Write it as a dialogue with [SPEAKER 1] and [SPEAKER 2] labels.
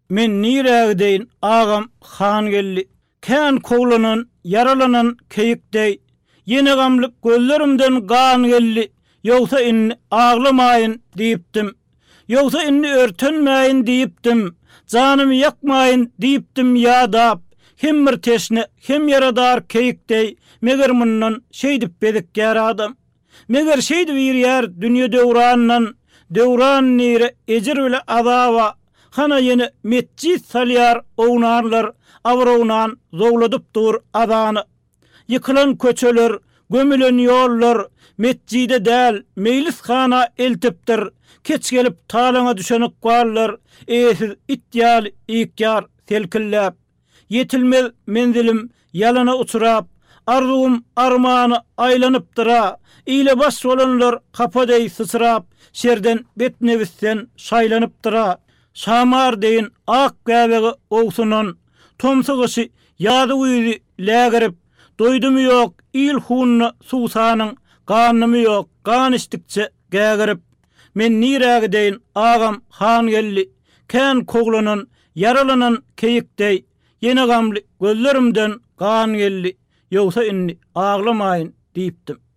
[SPEAKER 1] men niräge deyin agam han gelli. Kän koglanan, yaralanan keyikdey, yine gamlyk gözlerimden gan gelli. Yoksa inni ağlamayın diýipdim. Yoksa inni örtünmeyin diýipdim. Canymı yakmayın diýipdim ýa-dap. Hem bir teşne, hem yaradar keyikdey, meger mundan şeýdip bedik ýaradam. Meger şeýdi bir ýer dünýe döwrandan, döwran nire ejir bile azaba. Hana yine metjid salyar ownarlar, awrawnan zowladyp dur azany. Yıkılan köçeler, gömülen yollar, metjide däl, mejlishana eltipdir. Keç gelip talaňa düşenik barlar, esiz itýal iýkýar selkilläp. Yetilmez menzilim yalana uçurap, arzum armany aýlanypdyra. Ile baş bolanlar kapadey sısırap, şerden betnevisten şaýlanypdyra. Şamar deyin ak gäbegi owsunan, tomsugyşy ýady uýdy lägerip, doýdumy ýok il hunna susanyň, ganymy ýok gan içdikçe gägerip. Men niräge deyin agam han gelli, kän koglanan, yaralanan keyikdey, yine gamly gözlerimden gan gelli. Yoksa inni ağlamayın diýipdim.